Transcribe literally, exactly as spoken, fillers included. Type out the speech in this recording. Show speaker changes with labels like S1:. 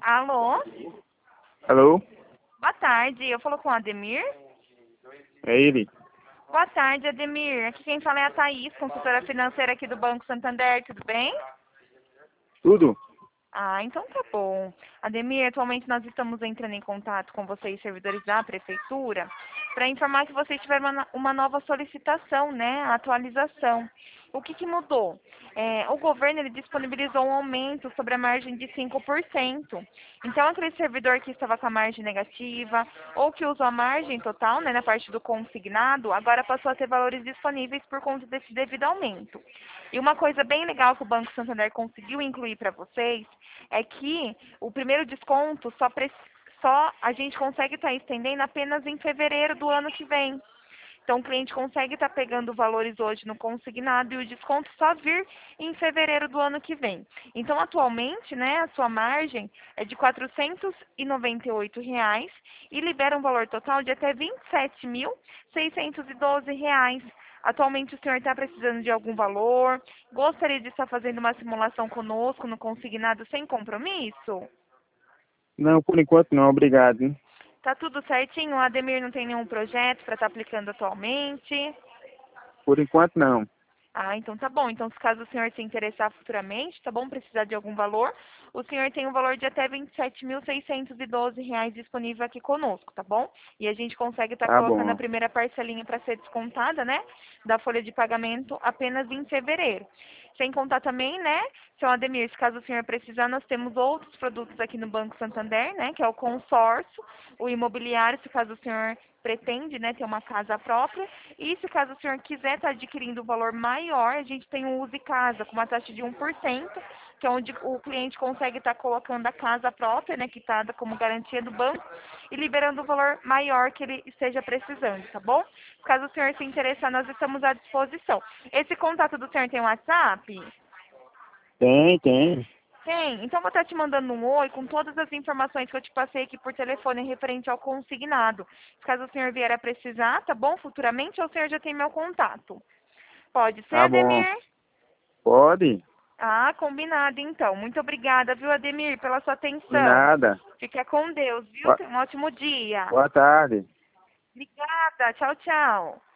S1: Alô?
S2: Alô?
S1: Boa tarde, eu falo com o Ademir?
S2: É ele?
S1: Boa tarde, Ademir. Aqui quem fala é a Thaís, consultora financeira aqui do Banco Santander, tudo bem?
S2: Tudo?
S1: Ah, então tá bom. Ademir, atualmente nós estamos entrando em contato com vocês, servidores da Prefeitura, para informar que vocês tiveram uma, uma nova solicitação, né, atualização. O que, que mudou? É, o governo ele disponibilizou um aumento sobre a margem de cinco por cento. Então, aquele servidor que estava com a margem negativa ou que usou a margem total, né, na parte do consignado, agora passou a ter valores disponíveis por conta desse devido aumento. E uma coisa bem legal que o Banco Santander conseguiu incluir para vocês é que o primeiro desconto só, pre- só a gente consegue estar estendendo apenas em fevereiro do ano que vem. Então, o cliente consegue estar pegando valores hoje no consignado e o desconto só vir em fevereiro do ano que vem. Então, atualmente, né, a sua margem é de quatrocentos e noventa e oito reais e libera um valor total de até vinte e sete mil seiscentos e doze reais. Atualmente, o senhor está precisando de algum valor? Gostaria de estar fazendo uma simulação conosco no consignado sem compromisso?
S2: Não, por enquanto não, obrigado. Hein?
S1: Tá tudo certinho? O Ademir não tem nenhum projeto para estar aplicando atualmente?
S2: Por enquanto não.
S1: Ah, então tá bom. Então, se caso o senhor se interessar futuramente, tá bom? Precisar de algum valor, o senhor tem um valor de até vinte e sete mil seiscentos e doze reais disponível aqui conosco, tá bom? E a gente consegue estar
S2: Tá
S1: colocando a
S2: bom.
S1: primeira parcelinha para ser descontada, né? Da folha de pagamento apenas em fevereiro. Sem contar também, né, seu Ademir, se caso o senhor precisar, nós temos outros produtos aqui no Banco Santander, né? Que é o consórcio, o imobiliário, se caso o senhor pretende, né, ter uma casa própria. E se caso o senhor quiser estar adquirindo um valor maior, a gente tem o Use Casa com uma taxa de um por cento, que é onde o cliente consegue estar colocando a casa própria, né, quitada como garantia do banco, e liberando o valor maior que ele esteja precisando, tá bom? Caso o senhor se interessar, nós estamos à disposição. Esse contato do senhor tem WhatsApp?
S2: Tem, tem.
S1: Tem. Então, vou estar te mandando um oi com todas as informações que eu te passei aqui por telefone referente ao consignado. Caso o senhor vier a precisar, tá bom? Futuramente, ou o senhor já tem meu contato. Pode ser,
S2: Tá bom.
S1: Ademir?
S2: Pode?
S1: Ah, combinado, então. Muito obrigada, viu, Ademir, pela sua
S2: De
S1: atenção.
S2: nada.
S1: Fica com Deus, viu?
S2: Boa,
S1: Tenha um ótimo dia.
S2: boa tarde.
S1: Obrigada. Tchau, tchau.